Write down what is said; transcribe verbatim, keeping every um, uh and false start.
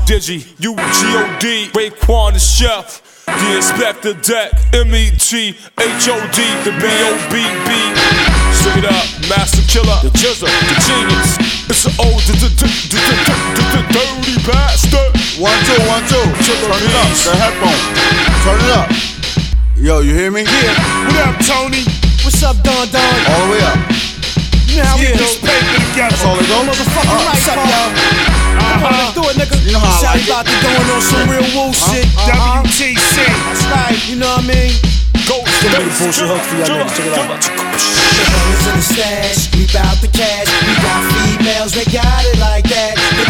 Digi, U G O D, Raekwon the chef, the Inspector Deck, M E T H O D, the B O B B. Sing it up, Master Killer, the Jizzle, the Genius. It's an old dirty bastard. One, two, one, two. Turn it up, the headphone. Turn it up. Yo, you hear me? Yeah. What up, Tony? What's up, Don Don? All the way up. You know how Yeah, we do. this paper together. That's all they go. Motherfucking Uh, right, suck, Paul. y'all. Come on, let's do it, nigga. You know how I Shawty like it. about to going on some real woo shit. W T C. That's right, you know what I mean? Go, Give me the bullshit hook for y'all niggas. Check it out. Boys in the stash, we bout the cash. We got females, they got it like that. The